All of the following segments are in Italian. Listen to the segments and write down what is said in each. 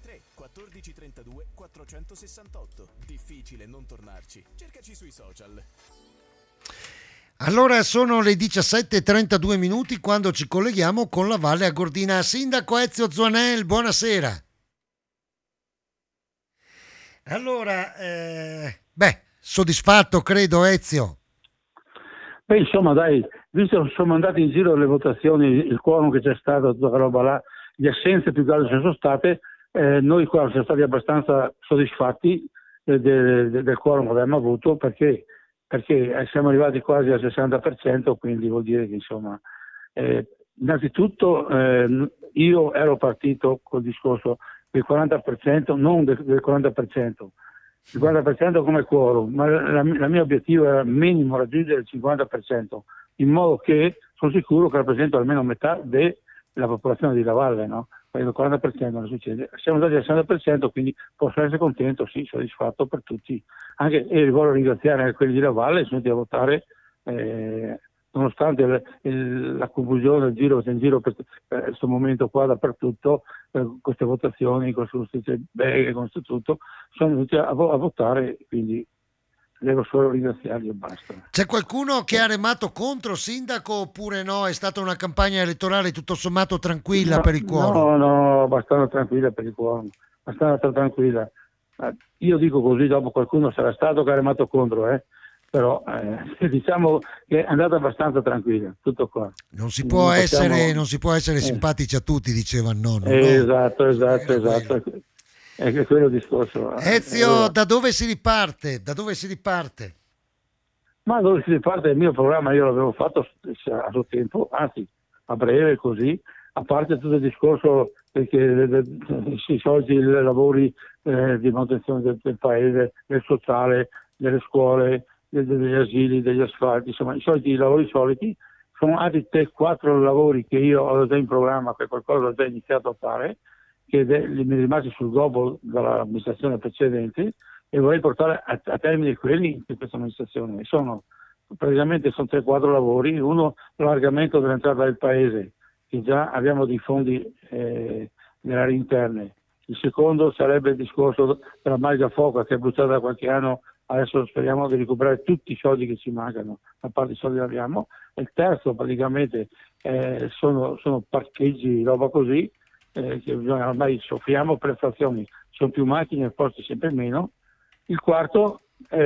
3 14 32 468. Difficile non tornarci. Cercaci sui social. Allora sono le 17:32 minuti quando ci colleghiamo con la Valle Agordina. Sindaco Ezio Zuanel, buonasera. Allora, soddisfatto credo Ezio? Beh, insomma, dai, visto che sono andate in giro le votazioni, il quorum che c'è stato, tutta quella roba là, le assenze più che altro ci sono state, noi qua siamo stati abbastanza soddisfatti del quorum che abbiamo avuto perché siamo arrivati quasi al 60%, quindi vuol dire che insomma, innanzitutto io ero partito col discorso del 40%, non del 40%, il 40% come quorum, ma la mia obiettivo era minimo raggiungere il 50%, in modo che sono sicuro che rappresento almeno metà della popolazione di La Valle, no? Poi il 40% non succede. Siamo andati al 60%, quindi posso essere contento, sì, soddisfatto per tutti. E voglio ringraziare anche quelli di La Valle, sono venuti a votare, nonostante la confusione, il giro in giro per questo momento qua dappertutto, queste votazioni, con beghe, con tutto, sono venuti a votare, quindi devo solo ringraziarli e basta. C'è qualcuno che ha remato contro, sindaco, oppure no? È stata una campagna elettorale tutto sommato tranquilla per il quorum? No, abbastanza tranquilla per il quorum, abbastanza tranquilla. Io dico così, dopo qualcuno sarà stato che ha remato contro, però diciamo che è andata abbastanza tranquilla, tutto qua. Non si può essere simpatici a tutti, diceva il nonno. Esatto. È quello il discorso. Ezio, da dove si riparte? Ma dove si riparte il mio programma? Io l'avevo fatto a suo tempo, anzi a breve così, a parte tutto il discorso perché si soldi i lavori di manutenzione del paese, del sociale, delle scuole, degli asili, degli asfalti, insomma i soliti lavori soliti. Sono altri 3-4 lavori che io ho già in programma, che qualcosa ho già iniziato a fare, che mi è rimasto sul globo dall'amministrazione precedente, e vorrei portare a termine quelli in questa amministrazione. Praticamente sono 3-4 lavori. Uno, l'allargamento dell'entrata del paese, che già abbiamo dei fondi nelle aree interne. Il secondo sarebbe il discorso della Marga Foca, che è bruciata da qualche anno. Adesso speriamo di recuperare tutti i soldi che ci mancano, a parte i soldi che abbiamo. E il terzo praticamente sono parcheggi, roba così, che bisogna, ormai soffriamo per le frazioni, sono più macchine e posti sempre meno. Il quarto,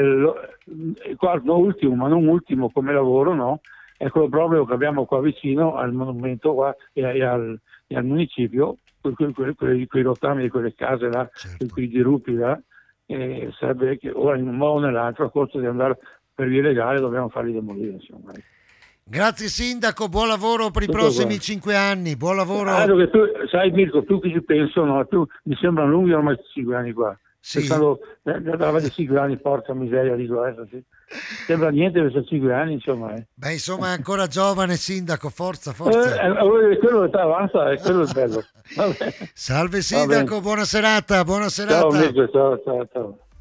ultimo, ma non ultimo come lavoro, no? È quello proprio che abbiamo qua vicino al monumento qua, e al municipio, quei rottami di quelle case là, certo. quei dirupi là. Sarebbe che ora in un modo o nell'altro, a costo di andare per via legale, dobbiamo farli demolire, insomma. Grazie sindaco, buon lavoro per i prossimi 5 anni, buon lavoro. Che tu, sai Mirko, più che ci penso, no, mi sembrano lunghi ormai 5 anni qua. Sì. Pensando, di 5 anni, porca miseria, dico adesso, sì. Sembra niente per 5 anni, insomma. Beh, insomma, è ancora giovane sindaco, forza. Quello che avanza, è quello il bello. Vabbè. Salve sindaco, buona serata. Ciao Mirko, ciao.